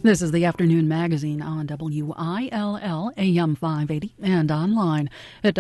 This is the Afternoon Magazine on WILL AM 580 and online at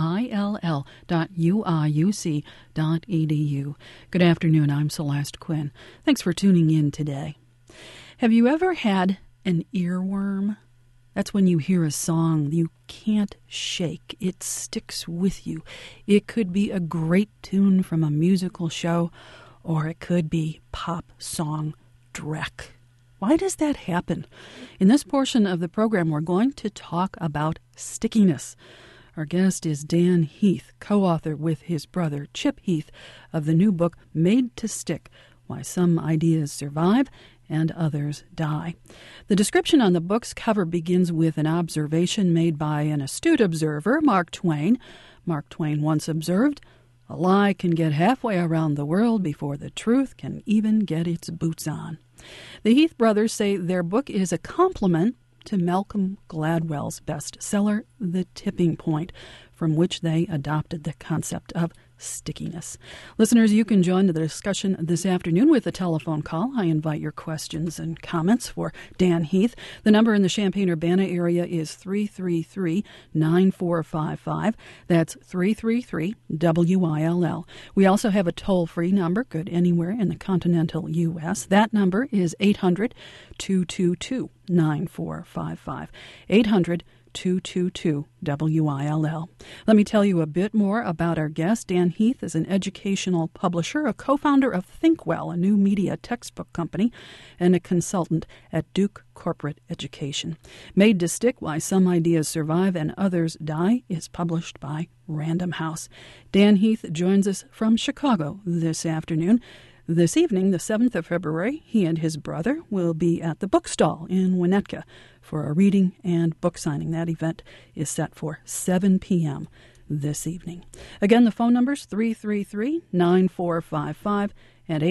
WILL.uiuc.edu. Good afternoon, I'm Celeste Quinn. Thanks for tuning in today. Have you ever had an earworm? That's when you hear a song you can't shake. It sticks with you. It could be a great tune from a musical show, or it could be pop song dreck. Why does that happen? In this portion of the program, we're going to talk about stickiness. Our guest is Dan Heath, co-author with his brother Chip Heath of the new book Made to Stick: Why Some Ideas Survive and Others Die. The description on the book's cover begins with an observation made by an astute observer, Mark Twain. Mark Twain once observed, "A lie can get halfway around the world before the truth can even get its boots on." The Heath brothers say their book is a complement to Malcolm Gladwell's bestseller, The Tipping Point, from which they adopted the concept of stickiness. Listeners, you can join the discussion this afternoon with a telephone call. I invite your questions and comments for Dan Heath. The number in the Champaign-Urbana area is 333-9455. That's 333-WILL. We also have a toll-free number, good anywhere in the continental U.S. That number is 800-222-9455. 800-222-WILL. Let me tell you a bit more about our guest. Dan Heath is an educational publisher, a co-founder of ThinkWell, a new media textbook company, and a consultant at Duke Corporate Education. Made to Stick: Why Some Ideas Survive and Others Die is published by Random House. Dan Heath joins us from Chicago this afternoon. This evening, the 7th of February, he and his brother will be at the Bookstall in Winnetka for a reading and book signing. That event is set for 7 p.m. this evening. Again, the phone number's 333-9455 and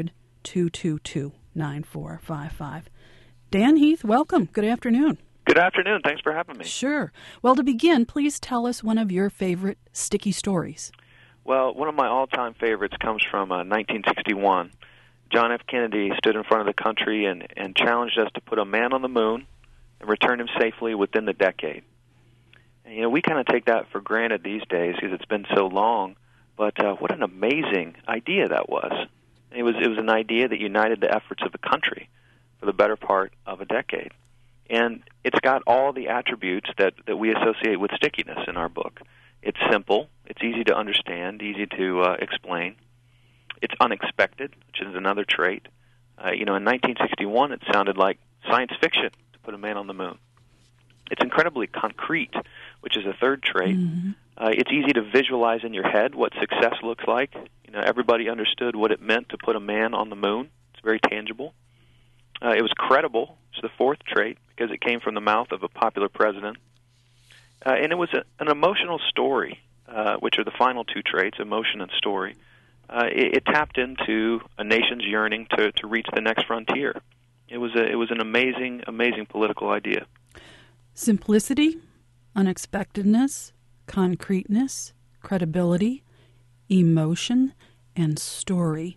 800-222-9455. Dan Heath, welcome. Good afternoon. Good afternoon. Thanks for having me. Sure. Well, to begin, please tell us one of your favorite sticky stories. Well, one of my all-time favorites comes from 1961. John F. Kennedy stood in front of the country and challenged us to put a man on the moon and return him safely within the decade. And, we kind of take that for granted these days because it's been so long, but what an amazing idea that was. It was an idea that united the efforts of the country for the better part of a decade. And it's got all the attributes that we associate with stickiness in our book. It's simple, it's easy to understand, easy to explain. It's unexpected, which is another trait. In 1961, it sounded like science fiction to put a man on the moon. It's incredibly concrete, which is a third trait. Mm-hmm. It's easy to visualize in your head what success looks like. Everybody understood what it meant to put a man on the moon. It's very tangible. It was credible, which is the fourth trait, because it came from the mouth of a popular president. And it was an emotional story, which are the final two traits, emotion and story. It tapped into a nation's yearning to reach the next frontier. It was an amazing, amazing political idea. Simplicity, unexpectedness, concreteness, credibility, emotion, and story.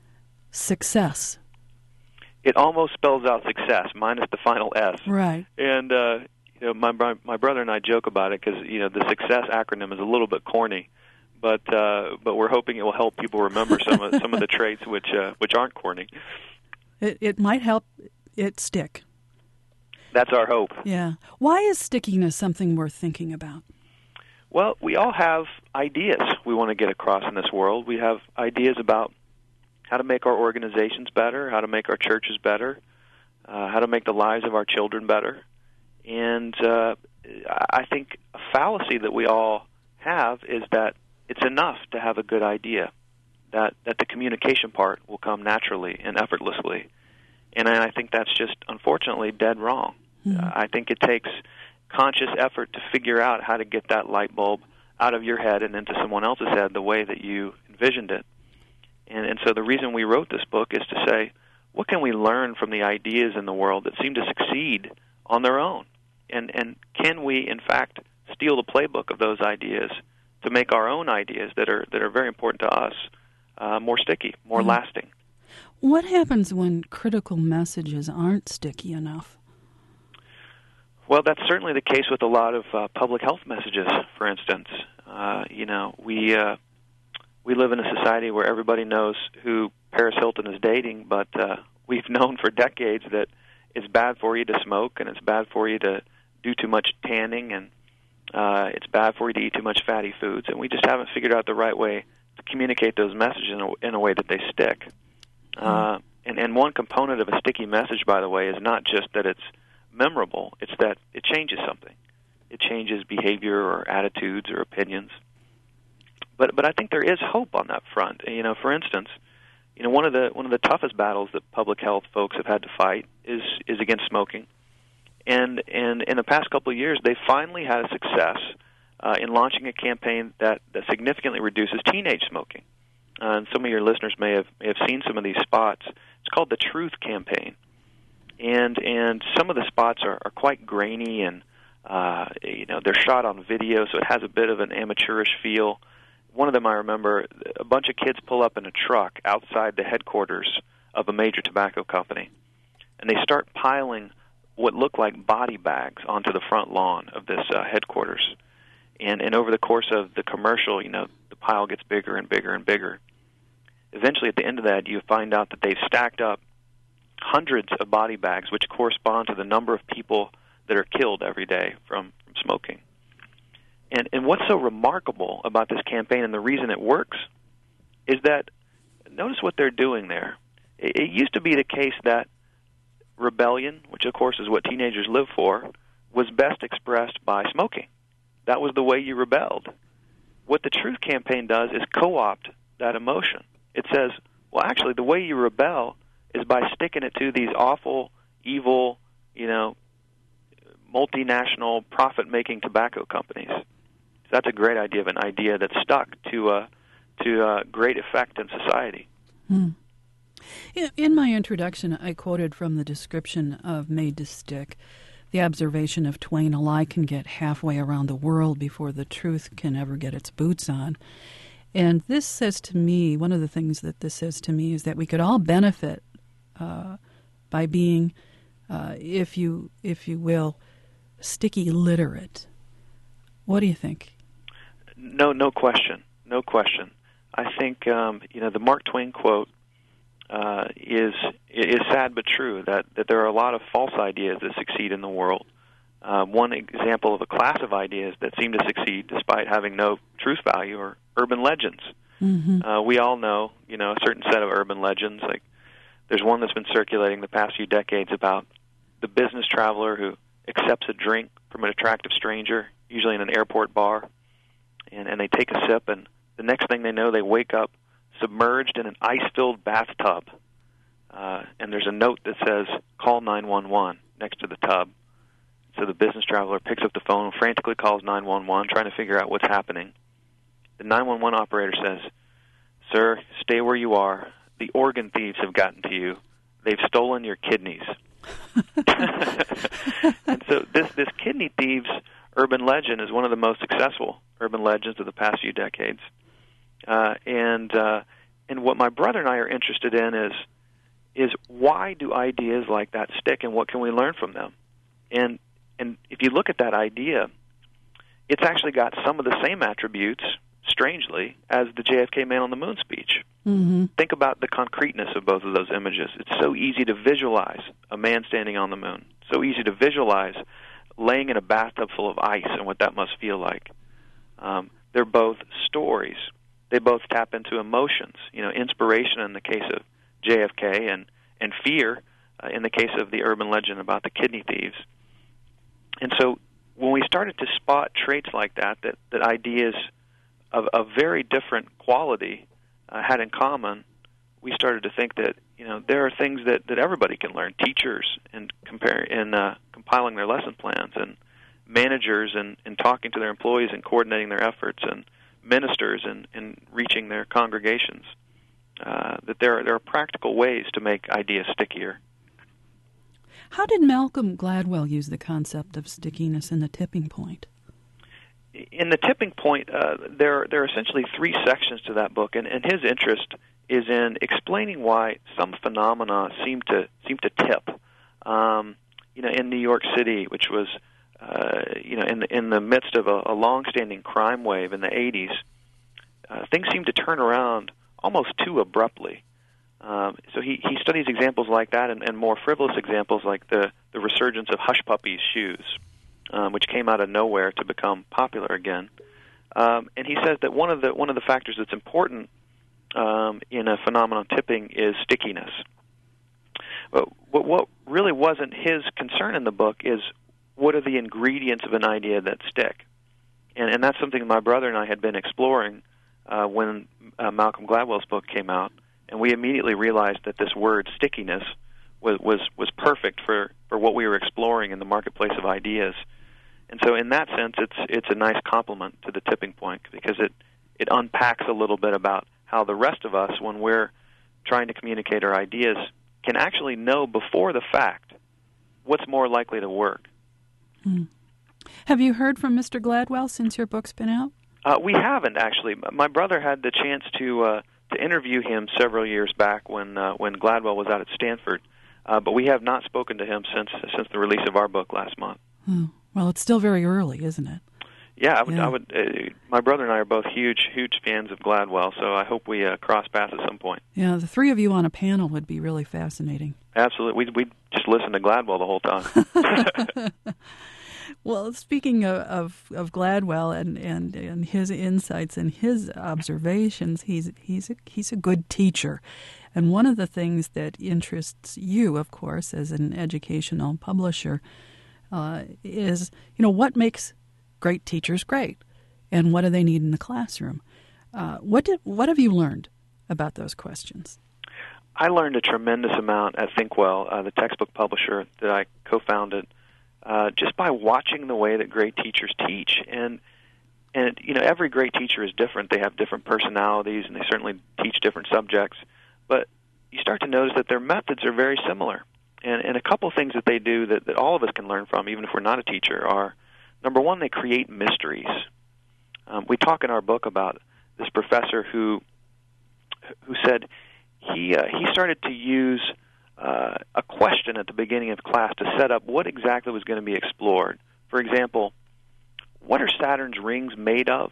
Success. It almost spells out success, minus the final S. Right. And my brother and I joke about it because the success acronym is a little bit corny, but we're hoping it will help people remember some of the traits which aren't corny. It might help it stick. That's our hope. Yeah. Why is stickiness something worth thinking about? Well, we all have ideas we want to get across in this world. We have ideas about how to make our organizations better, how to make our churches better, how to make the lives of our children better. And I think a fallacy that we all have is that it's enough to have a good idea, that the communication part will come naturally and effortlessly. And I think that's just, unfortunately, dead wrong. Mm-hmm. I think it takes conscious effort to figure out how to get that light bulb out of your head and into someone else's head the way that you envisioned it. And so the reason we wrote this book is to say, what can we learn from the ideas in the world that seem to succeed on their own? And can we, in fact, steal the playbook of those ideas to make our own ideas that are very important to us more sticky, more lasting? What happens when critical messages aren't sticky enough? Well, that's certainly the case with a lot of public health messages, for instance. We live in a society where everybody knows who Paris Hilton is dating, but we've known for decades that it's bad for you to smoke, and it's bad for you to do too much tanning, and it's bad for you to eat too much fatty foods, and we just haven't figured out the right way to communicate those messages in a way that they stick. And one component of a sticky message, by the way, is not just that it's memorable, it's that it changes something. It changes behavior or attitudes or opinions. But I think there is hope on that front. For instance, one of the toughest battles that public health folks have had to fight is against smoking. And in the past couple of years, they finally had a success in launching a campaign that significantly reduces teenage smoking. And some of your listeners may have seen some of these spots. It's called the Truth Campaign. And some of the spots are quite grainy, and they're shot on video, so it has a bit of an amateurish feel. One of them I remember, a bunch of kids pull up in a truck outside the headquarters of a major tobacco company, and they start piling what look like body bags onto the front lawn of this headquarters. And over the course of the commercial, the pile gets bigger and bigger and bigger. Eventually, at the end of that, you find out that they've stacked up hundreds of body bags, which correspond to the number of people that are killed every day from smoking. And what's so remarkable about this campaign, and the reason it works, is that, notice what they're doing there. It used to be the case that rebellion, which of course is what teenagers live for, was best expressed by smoking. That was the way you rebelled. What the Truth Campaign does is co-opt that emotion. It says, well, actually, the way you rebel is by sticking it to these awful, evil, multinational, profit-making tobacco companies. So that's a great idea, of an idea that's stuck to great effect in society. In my introduction, I quoted from the description of Made to Stick, the observation of Twain, a lie can get halfway around the world before the truth can ever get its boots on. And this says to me, one of the things that this says to me is that we could all benefit by being, if you will, sticky literate. What do you think? No question. I think the Mark Twain quote is sad but true, that there are a lot of false ideas that succeed in the world. One example of a class of ideas that seem to succeed despite having no truth value are urban legends. Mm-hmm. We all know, a certain set of urban legends. Like, there's one that's been circulating the past few decades about the business traveler who accepts a drink from an attractive stranger, usually in an airport bar, and they take a sip, and the next thing they know, they wake up submerged in an ice-filled bathtub, and there's a note that says, call 911 next to the tub. So the business traveler picks up the phone and frantically calls 911, trying to figure out what's happening. The 911 operator says, sir, stay where you are. The organ thieves have gotten to you. They've stolen your kidneys. And so this kidney thieves urban legend is one of the most successful urban legends of the past few decades. And what my brother and I are interested in is why do ideas like that stick, and what can we learn from them? And if you look at that idea, it's actually got some of the same attributes, strangely, as the JFK Man on the Moon speech. Mm-hmm. Think about the concreteness of both of those images. It's so easy to visualize a man standing on the moon. So easy to visualize laying in a bathtub full of ice and what that must feel like. They're both stories. They both tap into emotions, inspiration in the case of JFK and fear in the case of the urban legend about the kidney thieves. And so when we started to spot traits like that ideas of very different quality had in common, we started to think that there are things that everybody can learn. Teachers in compiling their lesson plans, and managers in talking to their employees and coordinating their efforts, and ministers in reaching their congregations. That there are practical ways to make ideas stickier. How did Malcolm Gladwell use the concept of stickiness in The Tipping Point? In The Tipping Point, there are essentially three sections to that book, and his interest is in explaining why some phenomena seem to tip. In New York City, which was in the midst of a long-standing crime wave in the 80s, things seemed to turn around almost too abruptly. So he studies examples like that and more frivolous examples like the resurgence of Hush Puppies shoes, which came out of nowhere to become popular again. And he says that one of the factors that's important in a phenomenon tipping is stickiness. But what really wasn't his concern in the book is what are the ingredients of an idea that stick. And that's something my brother and I had been exploring when Malcolm Gladwell's book came out. And we immediately realized that this word stickiness was perfect for what we were exploring in the marketplace of ideas. And so in that sense, it's a nice complement to the tipping point because it unpacks a little bit about how the rest of us, when we're trying to communicate our ideas, can actually know before the fact what's more likely to work. Have you heard from Mr. Gladwell since your book's been out? We haven't, actually. My brother had the chance to interview him several years back when Gladwell was out at Stanford, but we have not spoken to him since the release of our book last month. Well, it's still very early, isn't it? Yeah, I would. My brother and I are both huge fans of Gladwell, so I hope we cross paths at some point. Yeah, the three of you on a panel would be really fascinating. Absolutely. We'd just listen to Gladwell the whole time. Well, speaking of Gladwell and his insights and his observations, he's a good teacher. And one of the things that interests you, of course, as an educational publisher, is, what makes great teachers great, and what do they need in the classroom? What have you learned about those questions? I learned a tremendous amount at ThinkWell, the textbook publisher that I co-founded, just by watching the way that great teachers teach. And every great teacher is different. They have different personalities, and they certainly teach different subjects. But you start to notice that their methods are very similar. And a couple things that they do that all of us can learn from, even if we're not a teacher, are, number one, they create mysteries. We talk in our book about this professor who said he started to use a question at the beginning of class to set up what exactly was going to be explored. For example, what are Saturn's rings made of?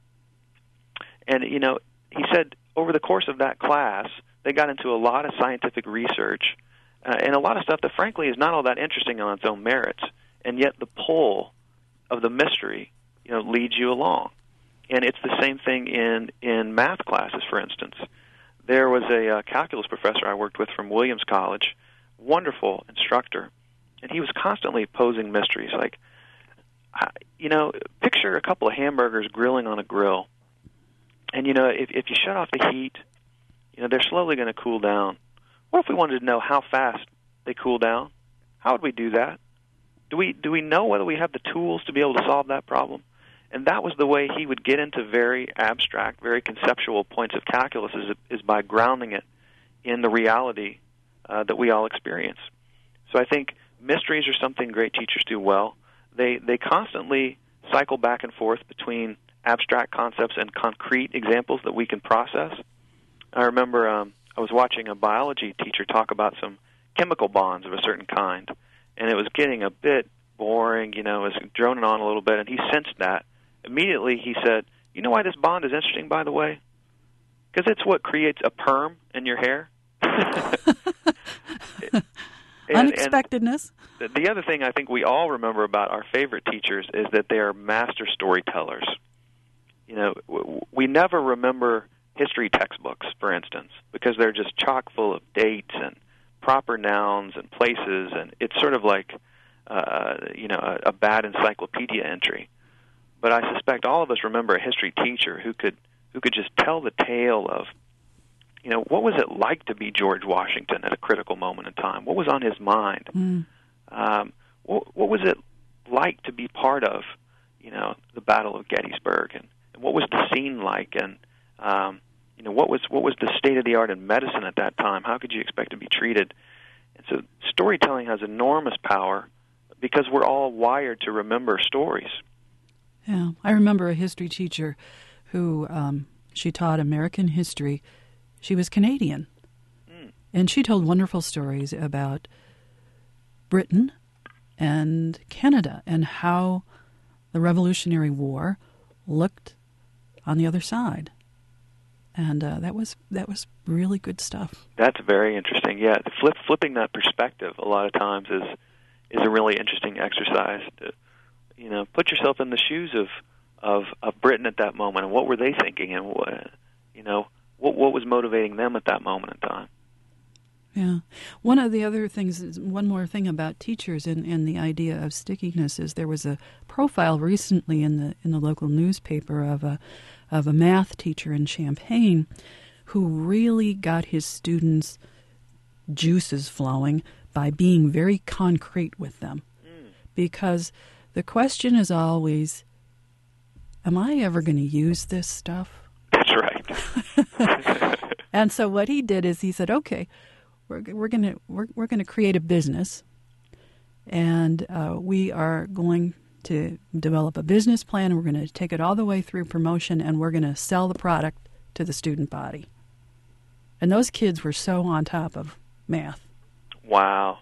And, he said over the course of that class, they got into a lot of scientific research and a lot of stuff that, frankly, is not all that interesting on its own merits. And yet the pull of the mystery, leads you along. And it's the same thing in math classes, for instance. There was a calculus professor I worked with from Williams College, wonderful instructor, and he was constantly posing mysteries like, picture a couple of hamburgers grilling on a grill. And, if you shut off the heat, they're slowly going to cool down. What if we wanted to know how fast they cool down? How would we do that? Do we know whether we have the tools to be able to solve that problem? And that was the way he would get into very abstract, very conceptual points of calculus, is by grounding it in the reality that we all experience. So I think mysteries are something great teachers do well. They constantly cycle back and forth between abstract concepts and concrete examples that we can process. I remember I was watching a biology teacher talk about some chemical bonds of a certain kind, and it was getting a bit boring, it was droning on a little bit, and he sensed that. Immediately he said, you know why this bond is interesting, by the way? Because it's what creates a perm in your hair. Unexpectedness. And the other thing I think we all remember about our favorite teachers is that they are master storytellers. We never remember history textbooks, for instance, because they're just chock full of dates and proper nouns and places, and it's sort of like a bad encyclopedia entry. But I suspect all of us remember a history teacher who could just tell the tale of, what was it like to be George Washington at a critical moment in time? What was on his mind? What was it like to be part of, the Battle of Gettysburg, and what was the scene like, and what was the state of the art in medicine at that time? How could you expect to be treated? And so storytelling has enormous power because we're all wired to remember stories. Yeah, I remember a history teacher who she taught American history. She was Canadian. Mm. And she told wonderful stories about Britain and Canada and how the Revolutionary War looked on the other side. And that was really good stuff. That's very interesting. Yeah, flipping that perspective a lot of times is a really interesting exercise. To, put yourself in the shoes of Britain at that moment, and what were they thinking, and what was motivating them at that moment in time. Yeah. One of the other things, one more thing about teachers and the idea of stickiness is there was a profile recently in the local newspaper of a math teacher in Champaign who really got his students' juices flowing by being very concrete with them. Because the question is always, am I ever going to use this stuff? That's right. And so what he did is he said, okay, we're going to create a business, and we are going to develop a business plan, and we're going to take it all the way through promotion, and we're going to sell the product to the student body. And those kids were so on top of math. Wow.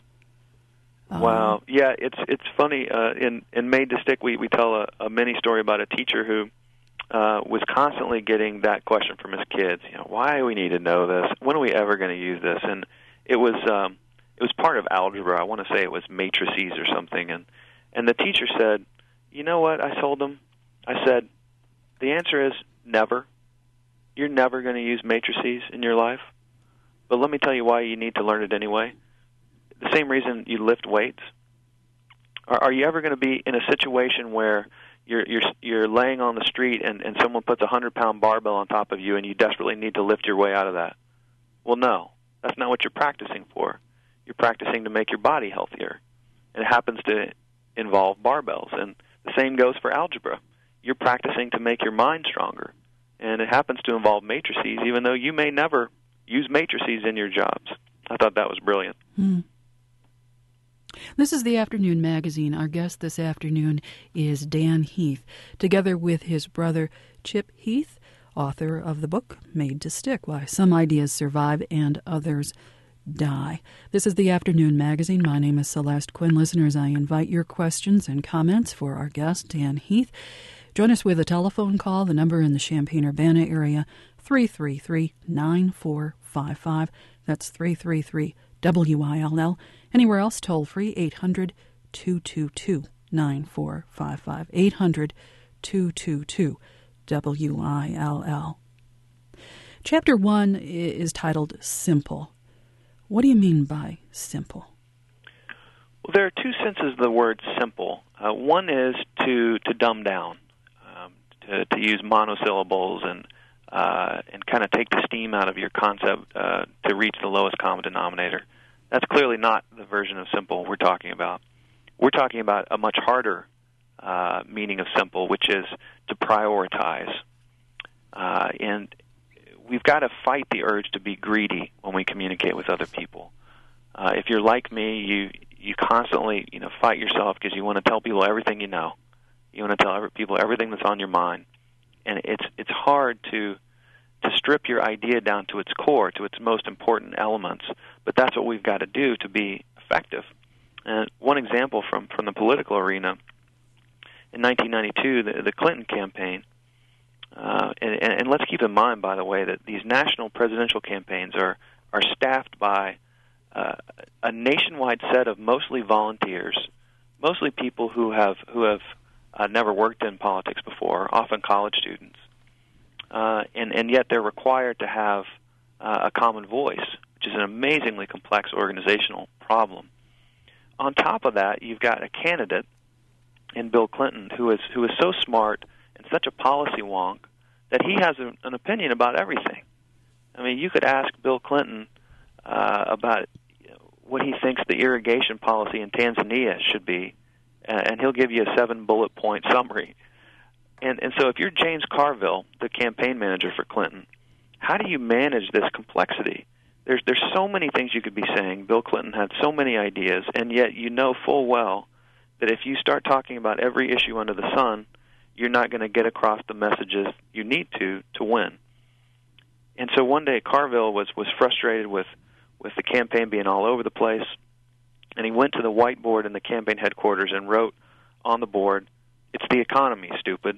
Wow. Yeah, it's funny. In Made to Stick, we tell a mini story about a teacher who was constantly getting that question from his kids. Why do we need to know this? When are we ever going to use this? And it was part of algebra. I want to say it was matrices or something. And the teacher said, "You know what?" I told him. I said, "The answer is never. You're never going to use matrices in your life. But let me tell you why you need to learn it anyway. The same reason you lift weights. Are you ever going to be in a situation where you're laying on the street and someone puts a 100-pound barbell on top of you and you desperately need to lift your way out of that? Well, no. That's not what you're practicing for. You're practicing to make your body healthier. And it happens to involve barbells. And the same goes for algebra. You're practicing to make your mind stronger. And it happens to involve matrices, even though you may never use matrices in your jobs." I thought that was brilliant. This is the Afternoon Magazine. Our guest this afternoon is Dan Heath, together with his brother Chip Heath, author of the book Made to Stick, Why Some Ideas Survive and Others Die. This is the Afternoon Magazine. My name is Celeste Quinn. Listeners, I invite your questions and comments for our guest, Dan Heath. Join us with a telephone call. The number in the Champaign-Urbana area, 333-9455. That's 333-WILL. Anywhere else, toll free, 800-222-9455. 800-222-WILL. Chapter 1 is titled Simple. What do you mean by simple? Well, there are two senses of the word simple. One is to dumb down, to use monosyllables and kind of take the steam out of your concept to reach the lowest common denominator. That's clearly not the version of simple we're talking about. We're talking about a much harder meaning of simple, which is to prioritize. And we've got to fight the urge to be greedy when we communicate with other people. If you're like me, you constantly fight yourself because you want to tell people everything you know. You want to tell people everything that's on your mind. And it's hard to strip your idea down to its core, to its most important elements. But that's what we've got to do to be effective. And one example from the political arena, in 1992, the Clinton campaign, and let's keep in mind, by the way, that these national presidential campaigns are staffed by a nationwide set of mostly volunteers, mostly people who have never worked in politics before, often college students. And yet they're required to have a common voice, which is an amazingly complex organizational problem. On top of that, you've got a candidate in Bill Clinton who is so smart and such a policy wonk that he has an opinion about everything. I mean, you could ask Bill Clinton about what he thinks the irrigation policy in Tanzania should be, and he'll give you a 7-bullet-point summary. And so if you're James Carville, the campaign manager for Clinton, how do you manage this complexity? There's so many things you could be saying. Bill Clinton had so many ideas, and yet you know full well that if you start talking about every issue under the sun, you're not going to get across the messages you need to win. And so one day Carville was frustrated with the campaign being all over the place, and he went to the whiteboard in the campaign headquarters and wrote on the board, "It's the economy, stupid."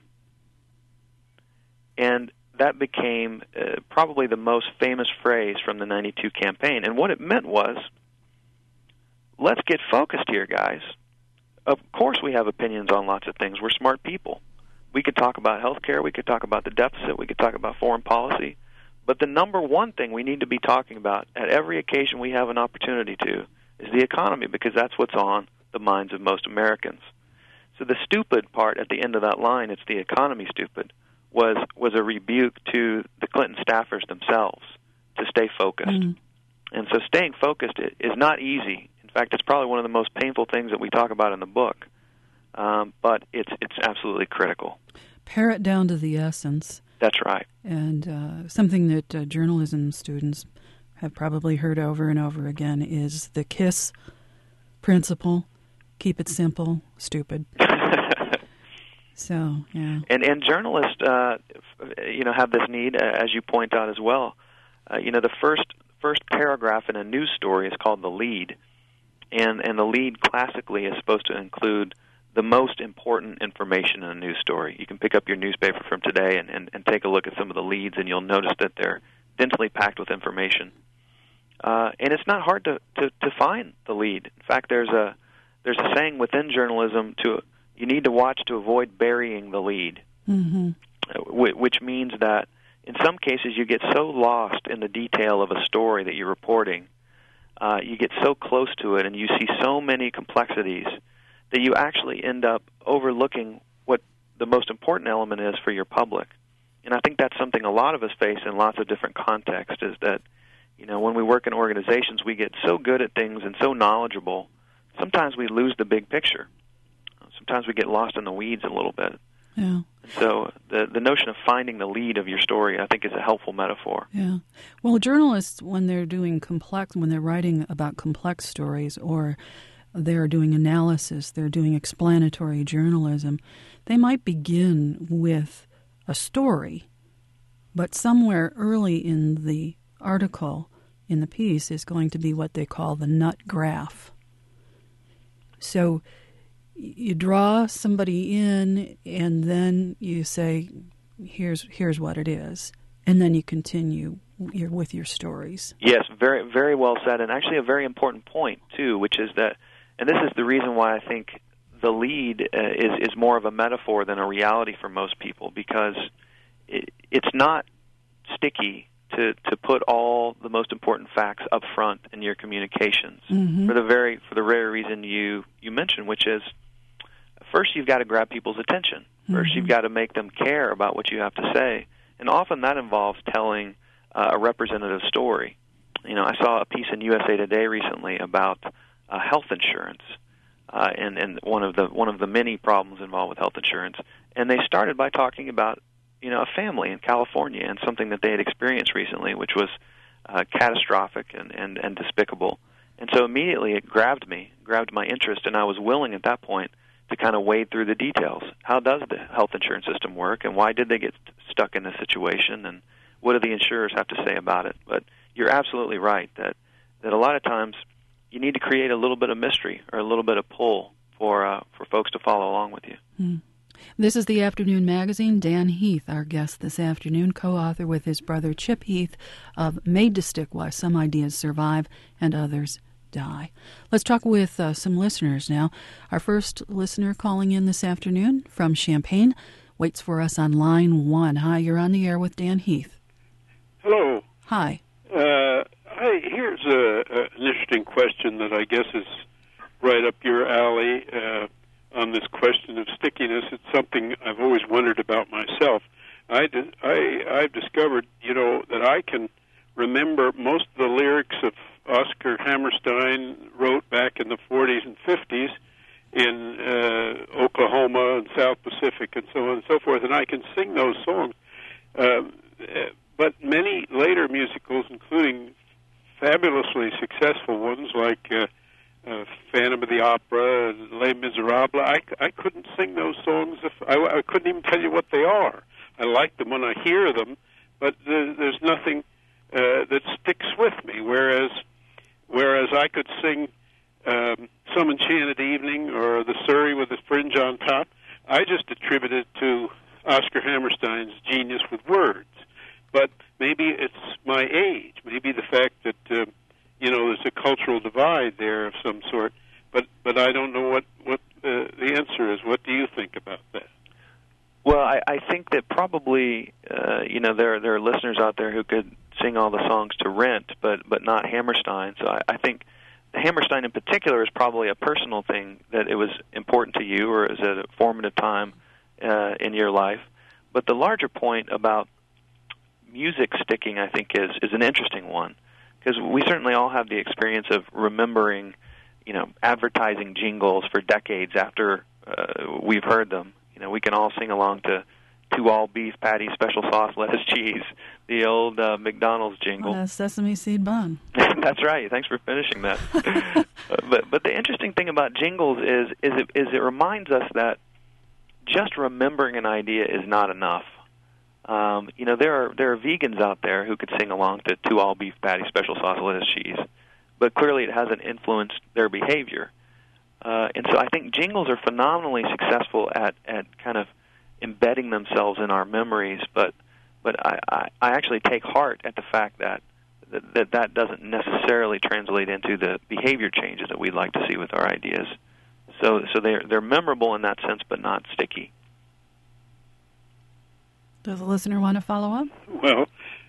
And that became probably the most famous phrase from the 92 campaign. And what it meant was, let's get focused here, guys. Of course we have opinions on lots of things. We're smart people. We could talk about health care. We could talk about the deficit. We could talk about foreign policy. But the number one thing we need to be talking about at every occasion we have an opportunity to is the economy, because that's what's on the minds of most Americans. So the stupid part at the end of that line, "It's the economy, stupid," was a rebuke to the Clinton staffers themselves to stay focused. And so staying focused is not easy. In fact, it's probably one of the most painful things that we talk about in the book. But it's absolutely critical. Pare it down to the essence. That's right. And something that journalism students have probably heard over and over again is the KISS principle: keep it simple, stupid. So, yeah. And journalists, have this need, as you point out as well. The first paragraph in a news story is called the lead, and the lead classically is supposed to include the most important information in a news story. You can pick up your newspaper from today and take a look at some of the leads, and you'll notice that they're densely packed with information. And it's not hard to find the lead. In fact, there's a saying within journalism you need to watch to avoid burying the lead, which means that in some cases you get so lost in the detail of a story that you're reporting, you get so close to it and you see so many complexities that you actually end up overlooking what the most important element is for your public. And I think that's something a lot of us face in lots of different contexts, is that when we work in organizations, we get so good at things and so knowledgeable, sometimes we lose the big picture. Sometimes we get lost in the weeds a little bit. Yeah. So the notion of finding the lead of your story, I think, is a helpful metaphor. Yeah. Well, journalists, when they're writing about complex stories, or they're doing analysis, they're doing explanatory journalism, they might begin with a story, but somewhere early in the article, in the piece, is going to be what they call the nut graph. So you draw somebody in, and then you say, here's what it is, and then you continue with your stories. Yes, very, very well said, and actually a very important point, too, which is that, and this is the reason why I think the lead is more of a metaphor than a reality for most people, because it's not sticky to put all the most important facts up front in your communications for the very reason you mentioned, which is, first you've got to grab people's attention. First you've got to make them care about what you have to say, and often that involves telling a representative story. I saw a piece in USA Today recently about health insurance, and one of the many problems involved with health insurance, and they started by talking about a family in California and something that they had experienced recently, which was catastrophic and despicable. And so immediately it grabbed my interest, and I was willing at that point to kind of wade through the details. How does the health insurance system work, and why did they get stuck in this situation, and what do the insurers have to say about it? But you're absolutely right that a lot of times you need to create a little bit of mystery or a little bit of pull for folks to follow along with you. This is the Afternoon Magazine. Dan Heath, our guest this afternoon, co-author with his brother Chip Heath of Made to Stick: Why Some Ideas Survive and Others Die. Let's talk with some listeners now. Our first listener calling in this afternoon from Champaign waits for us on line 1. Hi, you're on the air with Dan Heath. Hello. Hi. Here's an interesting question that I guess is right up your alley on this question of stickiness. It's something I've always wondered about myself. I've discovered, that I can remember most of the lyrics of Oscar Hammerstein wrote back in the 40s and 50s in Oklahoma and South Pacific and so on and so forth, and I can sing those songs. But many later musicals, including fabulously successful ones like Phantom of the Opera and Les Miserables, I couldn't sing those songs. I couldn't even tell you what they are. I like them when I hear them, but there's nothing that sticks with me. Whereas I could sing Some Enchanted Evening or The Surrey with the Fringe on Top, I just attribute it to Oscar Hammerstein's genius with words. But maybe it's my age, maybe the fact that there's a cultural divide there of some sort. But I don't know what the answer is. What do you think about that? Well, I think that probably there are listeners out there who could sing all the songs to Rent, but not Hammerstein. So I think Hammerstein in particular is probably a personal thing, that it was important to you, or is it a formative time in your life. But the larger point about music sticking, I think, is an interesting one, because we certainly all have the experience of remembering, advertising jingles for decades after we've heard them. We can all sing along to 2 all-beef patty, special sauce, lettuce, cheese, the old McDonald's jingle. A sesame seed bun. That's right. Thanks for finishing that. But the interesting thing about jingles is it reminds us that just remembering an idea is not enough. There are vegans out there who could sing along to 2 all-beef patty, special sauce, lettuce, cheese, but clearly it hasn't influenced their behavior. And so I think jingles are phenomenally successful at kind of embedding themselves in our memories, but I actually take heart at the fact that doesn't necessarily translate into the behavior changes that we'd like to see with our ideas. So they're memorable in that sense, but not sticky. Does a listener want to follow up? Well,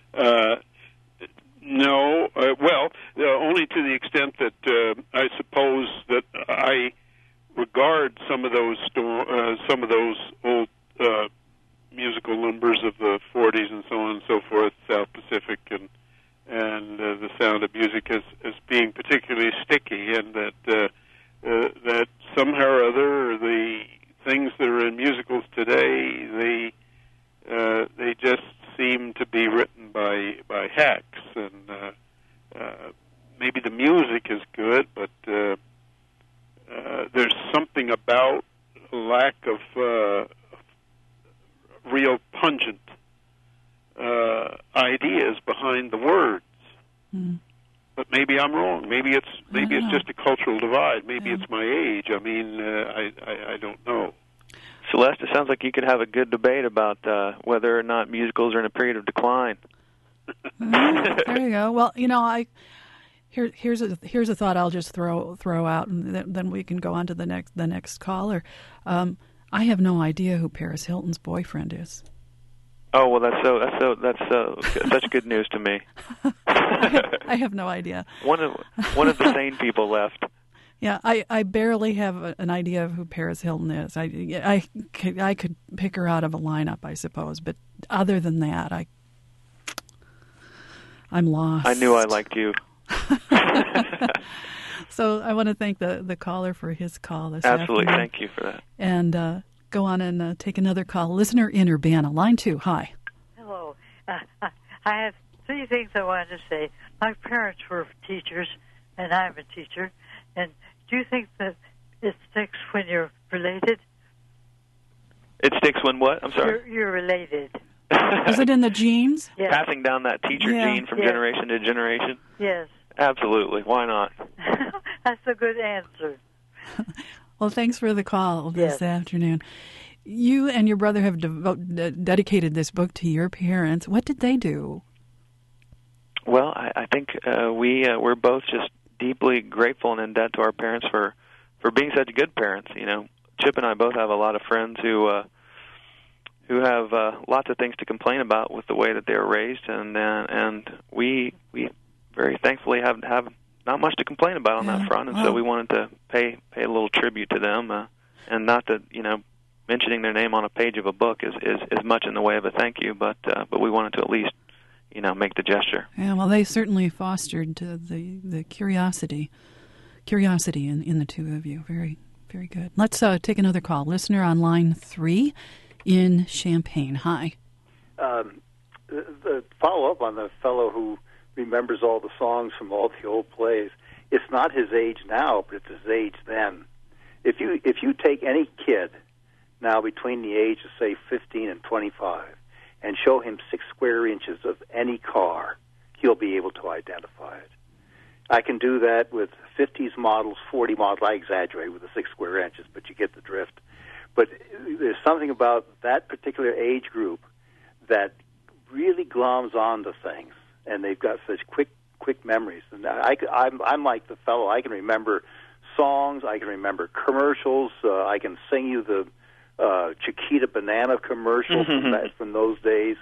no. Only to the extent that I suppose that I regard some of those old musical numbers of the 40s and so on and so forth, South Pacific and The Sound of Music, as being particularly sticky, and that somehow or other the things that are in musicals today, they just seem to be written by hacks, and maybe the music is good, but there's something about a lack of real pungent ideas behind the words. Mm. But maybe I'm wrong. Maybe it's just a cultural divide. Maybe it's my age. I mean, I don't know. Celeste, it sounds like you could have a good debate about whether or not musicals are in a period of decline. There you go. Well, here's a thought I'll just throw out, and then we can go on to the next caller. I have no idea who Paris Hilton's boyfriend is. Oh, well, that's such good news to me. I have no idea. One of the sane people left. Yeah, I barely have an idea of who Paris Hilton is. I could pick her out of a lineup, I suppose, but other than that, I'm lost. I knew I liked you. So I want to thank the caller for his call this Absolutely, afternoon. thank you for that. And go on and take another call. Listener in Urbana, line 2. Hi. Hello. I have 3 things I wanted to say. My parents were teachers, and I'm a teacher. And do you think that it sticks when you're related? It sticks when what? I'm sorry. You're related. Is it in the genes? Yes. Passing down that teacher gene from generation to generation? Yes. Absolutely. Why not? That's a good answer. Well, thanks for the call this afternoon. You and your brother have dedicated this book to your parents. What did they do? Well, I think we're both just deeply grateful and in debt to our parents for being such good parents. Chip and I both have a lot of friends who have lots of things to complain about with the way that they were raised, and we very thankfully have not much to complain about on that front, and so we wanted to pay a little tribute to them, and not that mentioning their name on a page of a book is much in the way of a thank you, but we wanted to at least make the gesture. Yeah, well, they certainly fostered the curiosity in the two of you. Very, very good. Let's take another call. Listener on line 3 in Champaign. Hi. The follow-up on the fellow who remembers all the songs from all the old plays, it's not his age now, but it's his age then. If you take any kid now between the age of, say, 15 and 25, and show him 6 square inches of any car, he'll be able to identify it. I can do that with 50s models, 40 models. I exaggerate with the 6 square inches, but you get the drift. But there's something about that particular age group that really gloms onto things, and they've got such quick memories. And I'm like the fellow. I can remember songs. I can remember commercials. I can sing you the Chiquita banana commercial from those days.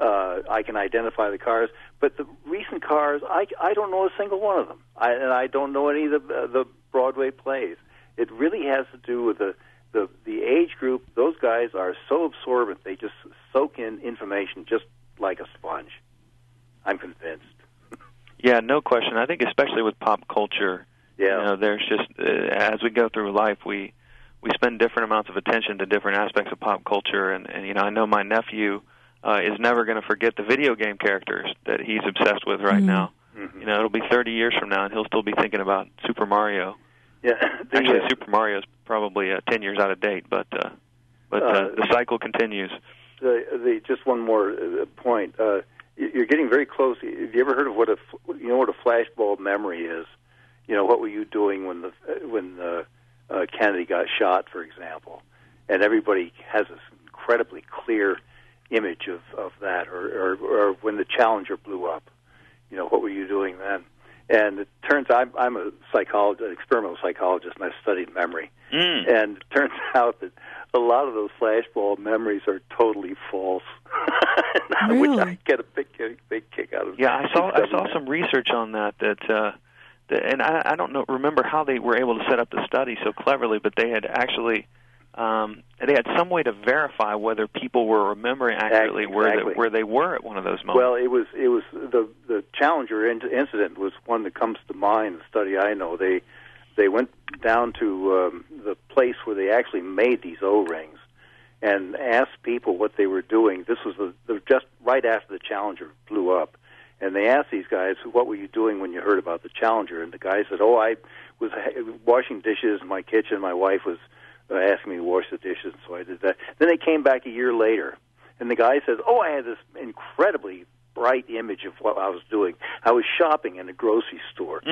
I can identify the cars. But the recent cars, I don't know a single one of them. And I don't know any of the Broadway plays. It really has to do with the age group. Those guys are so absorbent. They just soak in information just like a sponge. I'm convinced. Yeah, no question. I think especially with pop culture, there's just, as we go through life, we spend different amounts of attention to different aspects of pop culture. And I know my nephew is never going to forget the video game characters that he's obsessed with right now. Mm-hmm. It'll be 30 years from now, and he'll still be thinking about Super Mario. Yeah, actually, Super Mario is probably 10 years out of date, but the cycle continues. Just one more point. You're getting very close. Have you ever heard of what a flashbulb memory is? What were you doing when Kennedy got shot, for example? And everybody has this incredibly clear image of that, or when the Challenger blew up. What were you doing then? And it turns out I'm a psychologist, an experimental psychologist, and I've studied memory. And it turns out that a lot of those flashbulb memories are totally false. Really? Which I get a big kick out of. Yeah, I saw some research on that, and I don't remember how they were able to set up the study so cleverly, but they had actually they had some way to verify whether people were remembering accurately where they were at one of those moments. Well, it was the Challenger incident was one that comes to mind. The study I know, they went down to the place where they actually made these O-rings and asked people what they were doing. This was just right after the Challenger blew up. And they asked these guys, what were you doing when you heard about the Challenger? And the guy said, I was washing dishes in my kitchen. My wife was asking me to wash the dishes, so I did that. Then they came back a year later, and the guy says, I had this incredibly bright image of what I was doing. I was shopping in a grocery store.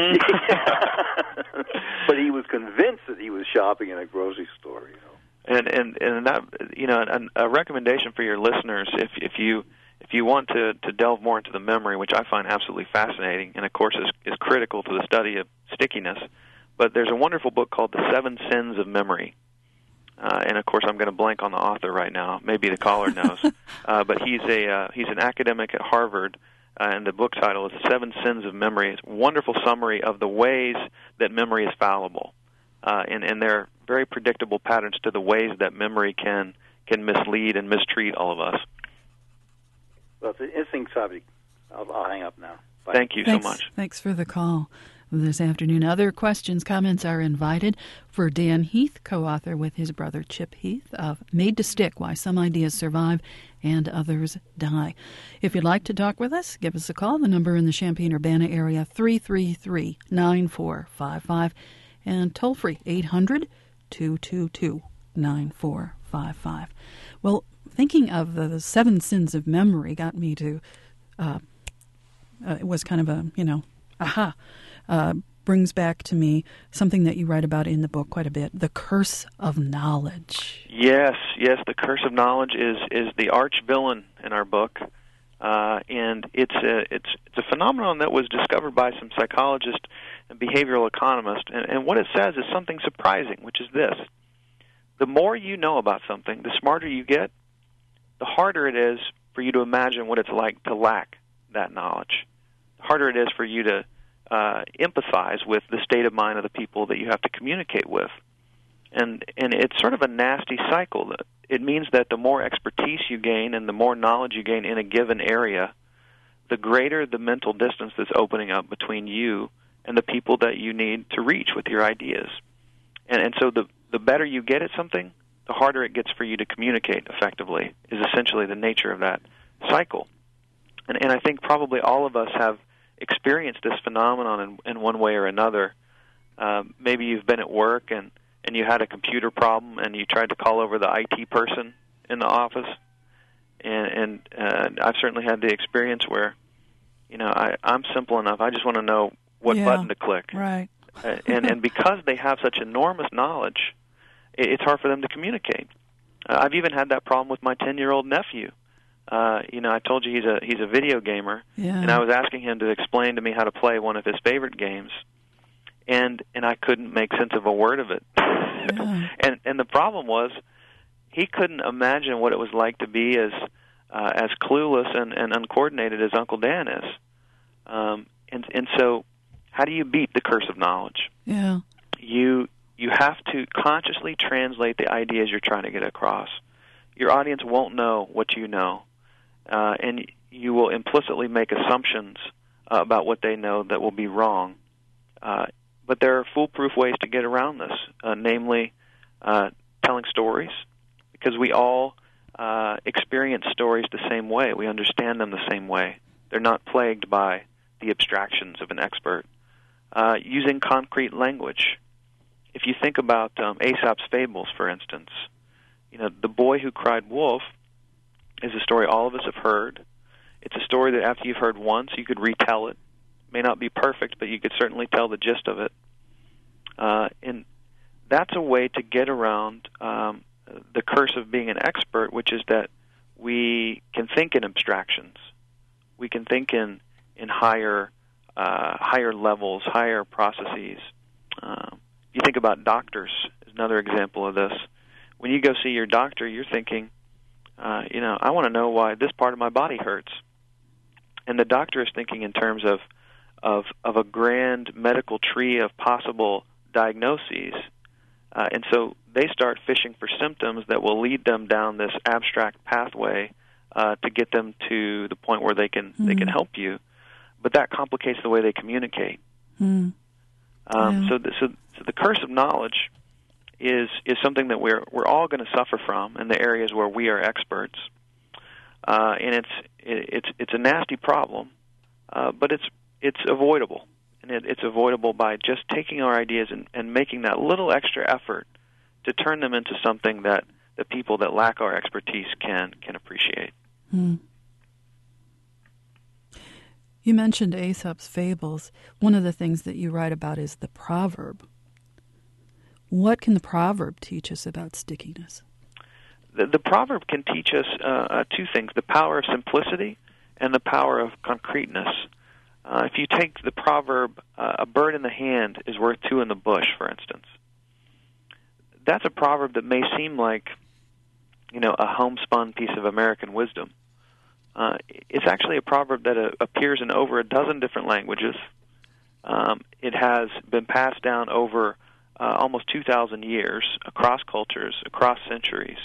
But he was convinced that he was shopping in a grocery store, And that, a recommendation for your listeners, if you want to delve more into the memory, which I find absolutely fascinating, and of course is critical to the study of stickiness, but there's a wonderful book called The 7 Sins of Memory. And of course, I'm going to blank on the author right now. Maybe the caller knows, but he's an academic at Harvard, and the book title is The 7 Sins of Memory. It's a wonderful summary of the ways that memory is fallible, and there are very predictable patterns to the ways that memory can mislead and mistreat all of us. Well, it's an interesting subject. I'll hang up now. Bye. Thank you so much. Thanks for the call this afternoon. Other questions, comments are invited for Dan Heath, co-author with his brother Chip Heath of Made to Stick, Why Some Ideas Survive and Others Die. If you'd like to talk with us, give us a call. The number in the Champaign-Urbana area, 333-9455, and toll-free, 800-222-9455. Well, thinking of the 7 sins of memory got me to, it was kind of a, aha. Brings back to me something that you write about in the book quite a bit, the curse of knowledge. Yes, the curse of knowledge is the arch villain in our book, and it's a phenomenon that was discovered by some psychologists and behavioral economists, and what it says is something surprising, which is this: the more you know about something, the smarter you get, the harder it is for you to imagine what it's like to lack that knowledge. The harder it is for you to empathize with the state of mind of the people that you have to communicate with. And it's sort of a nasty cycle. It means that the more expertise you gain and the more knowledge you gain in a given area, the greater the mental distance that's opening up between you and the people that you need to reach with your ideas. And so the better you get at something, the harder it gets for you to communicate effectively, is essentially the nature of that cycle. And I think probably all of us have experienced this phenomenon in one way or another. Maybe you've been at work and you had a computer problem and you tried to call over the IT person in the office, and I've certainly had the experience where, I'm simple enough. I just want to know what button to click. Right. And because they have such enormous knowledge, it's hard for them to communicate. I've even had that problem with my 10-year-old nephew. I told you he's a video gamer, and I was asking him to explain to me how to play one of his favorite games, and I couldn't make sense of a word of it. Yeah. and the problem was he couldn't imagine what it was like to be as clueless and uncoordinated as Uncle Dan is. And so how do you beat the curse of knowledge? Yeah. You have to consciously translate the ideas you're trying to get across. Your audience won't know what you know, and you will implicitly make assumptions about what they know that will be wrong. But there are foolproof ways to get around this, namely telling stories, because we all experience stories the same way. We understand them the same way. They're not plagued by the abstractions of an expert. Using concrete language. If you think about Aesop's fables, for instance, The Boy Who Cried Wolf is a story all of us have heard. It's a story that after you've heard once, you could retell it. It may not be perfect, but you could certainly tell the gist of it. And that's a way to get around the curse of being an expert, which is that we can think in abstractions. We can think in higher levels, higher processes. You think about doctors is another example of this. When you go see your doctor, you're thinking, I want to know why this part of my body hurts. And the doctor is thinking in terms of a grand medical tree of possible diagnoses. And so they start fishing for symptoms that will lead them down this abstract pathway to get them to the point where they can help you. But that complicates the way they communicate. Mm. So the curse of knowledge is something that we're all going to suffer from in the areas where we are experts, and it's a nasty problem, but it's avoidable, and it's avoidable by just taking our ideas and making that little extra effort to turn them into something that the people that lack our expertise can appreciate. Mm. You mentioned Aesop's fables. One of the things that you write about is the proverb. What can the proverb teach us about stickiness? The proverb can teach us two things, the power of simplicity and the power of concreteness. If you take the proverb, a bird in the hand is worth two in the bush, for instance. That's a proverb that may seem like, a homespun piece of American wisdom. It's actually a proverb that appears in over a dozen different languages. It has been passed down over almost 2,000 years, across cultures, across centuries.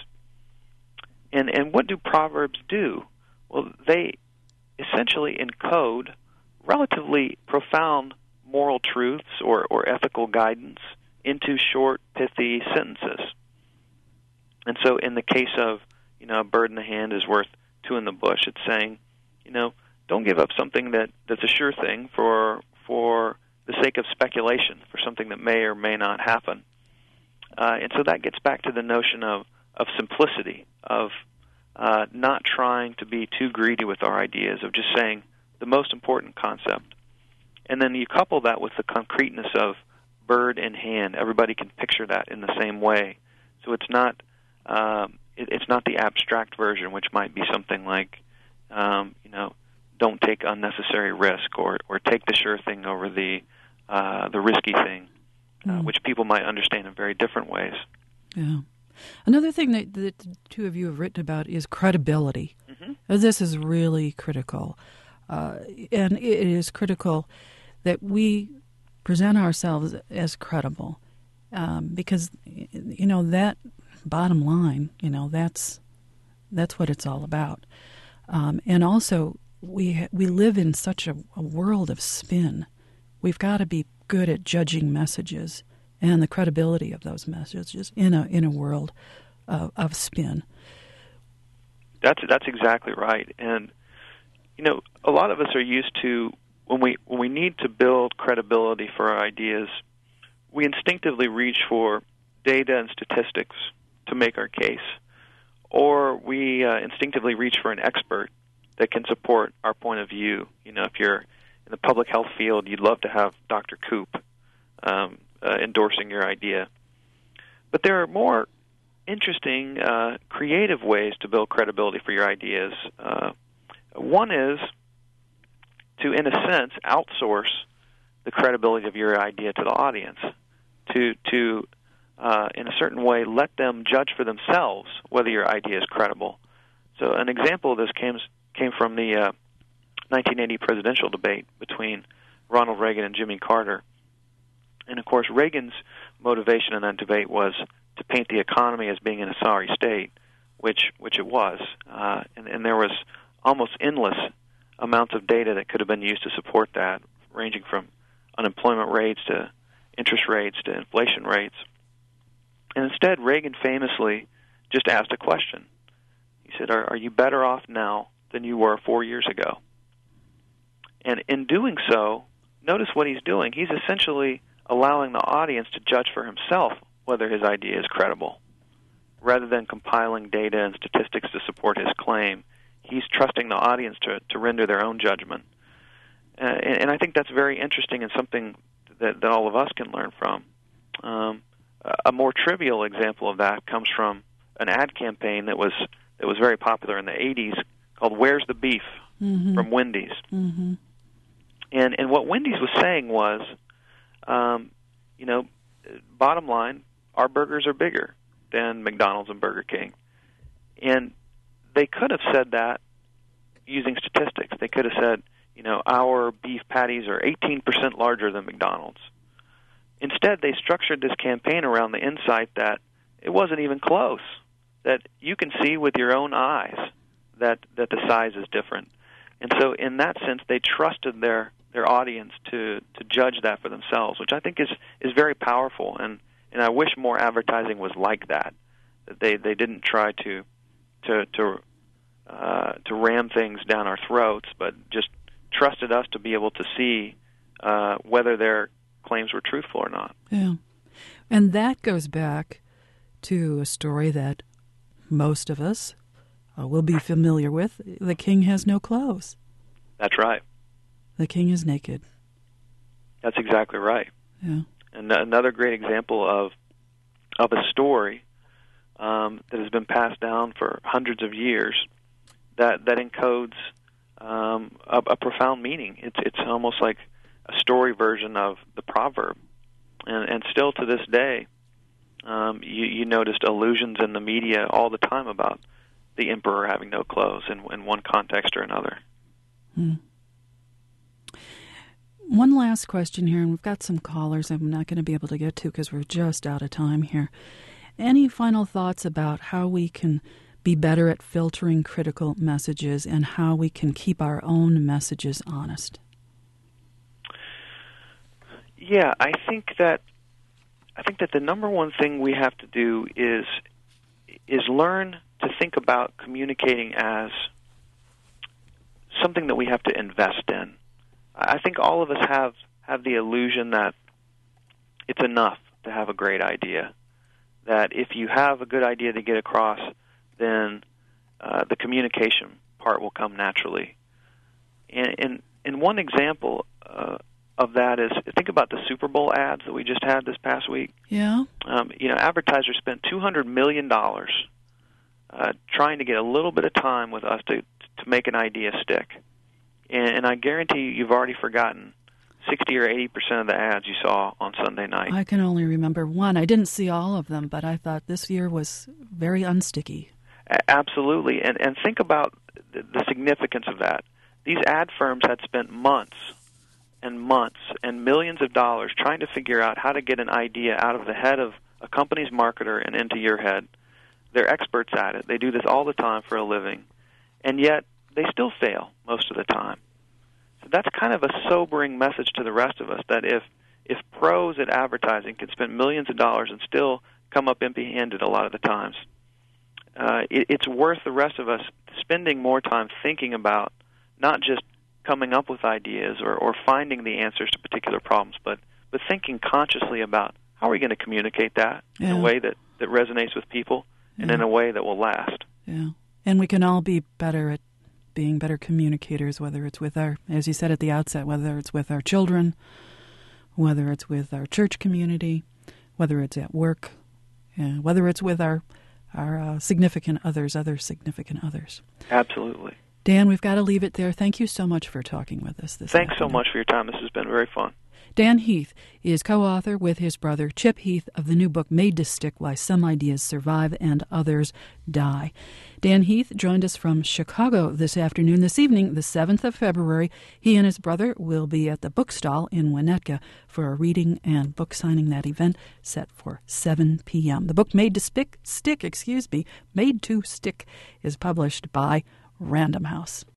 And what do proverbs do? Well, they essentially encode relatively profound moral truths or ethical guidance into short, pithy sentences. And so in the case of, a bird in the hand is worth two in the bush, it's saying, don't give up something that's a sure thing for the sake of speculation, for something that may or may not happen. And so that gets back to the notion of simplicity, of not trying to be too greedy with our ideas, of just saying the most important concept. And then you couple that with the concreteness of bird in hand. Everybody can picture that in the same way. So it's not the abstract version, which might be something like, don't take unnecessary risk, or take the sure thing over the risky thing, which people might understand in very different ways. Yeah. Another thing that the two of you have written about is credibility. Mm-hmm. This is really critical. And it is critical that we present ourselves as credible, because, that bottom line, that's what it's all about. And also, we live in such a world of spin. We've got to be good at judging messages and the credibility of those messages in a world of spin. That's exactly right. And a lot of us are used to, when we need to build credibility for our ideas, we instinctively reach for data and statistics to make our case, or we instinctively reach for an expert that can support our point of view. If you're in the public health field, you'd love to have Dr. Koop endorsing your idea. But there are more interesting, creative ways to build credibility for your ideas. One is to, in a sense, outsource the credibility of your idea to the audience, to in a certain way, let them judge for themselves whether your idea is credible. So an example of this came from the 1980 presidential debate between Ronald Reagan and Jimmy Carter. And, of course, Reagan's motivation in that debate was to paint the economy as being in a sorry state, which it was. And there was almost endless amounts of data that could have been used to support that, ranging from unemployment rates to interest rates to inflation rates. And instead, Reagan famously just asked a question. He said, are you better off now than you were 4 years ago? And in doing so, notice what he's doing. He's essentially allowing the audience to judge for himself whether his idea is credible. Rather than compiling data and statistics to support his claim, he's trusting the audience to render their own judgment. And I think that's very interesting and something that all of us can learn from. A more trivial example of that comes from an ad campaign that was very popular in the 80s called "Where's the Beef?" from Wendy's. Mm-hmm. And what Wendy's was saying was, bottom line, our burgers are bigger than McDonald's and Burger King. And they could have said that using statistics. They could have said, our beef patties are 18% larger than McDonald's. Instead, they structured this campaign around the insight that it wasn't even close, that you can see with your own eyes that the size is different. And so in that sense, they trusted their audience to judge that for themselves, which I think is very powerful. And I wish more advertising was like that. That they didn't try to ram things down our throats, but just trusted us to be able to see whether their claims were truthful or not. Yeah. And that goes back to a story that most of us will be familiar with. The king has no clothes. That's right. The king is naked. That's exactly right. Yeah. And another great example of a story that has been passed down for hundreds of years that encodes a profound meaning. It's almost like a story version of the proverb. And still to this day, you noticed allusions in the media all the time about the emperor having no clothes in one context or another. Hmm. One last question here, and we've got some callers I'm not going to be able to get to because we're just out of time here. Any final thoughts about how we can be better at filtering critical messages and how we can keep our own messages honest? Yeah, I think that the number one thing we have to do is learn to think about communicating as something that we have to invest in. I think all of us have the illusion that it's enough to have a great idea, that if you have a good idea to get across, then the communication part will come naturally. And one example of that is, think about the Super Bowl ads that we just had this past week. Yeah. Advertisers spent $200 million trying to get a little bit of time with us to make an idea stick. And I guarantee you've already forgotten 60 or 80% of the ads you saw on Sunday night. I can only remember one. I didn't see all of them, but I thought this year was very unsticky. Absolutely. And think about the significance of that. These ad firms had spent months and months and millions of dollars trying to figure out how to get an idea out of the head of a company's marketer and into your head. They're experts at it. They do this all the time for a living. And yet, they still fail most of the time. So that's kind of a sobering message to the rest of us, that if pros at advertising can spend millions of dollars and still come up empty-handed a lot of the times, it's worth the rest of us spending more time thinking about not just coming up with ideas or finding the answers to particular problems, but thinking consciously about how are we going to communicate that in a way that resonates with people and in a way that will last. Yeah. And we can all be better at being better communicators, whether it's with our, as you said at the outset, whether it's with our children, whether it's with our church community, whether it's at work, whether it's with our significant others, other significant others. Absolutely. Dan, we've got to leave it there. Thank you so much for talking with us this Thanks afternoon. so much for your time. This has been very fun. Dan Heath is co-author with his brother Chip Heath of the new book Made to Stick, Why Some Ideas Survive and Others Die. Dan Heath joined us from Chicago this afternoon. This evening, the 7th of February, he and his brother will be at the Bookstall in Winnetka for a reading and book signing. That event set for 7 p.m. The book Made to Stick is published by Random House.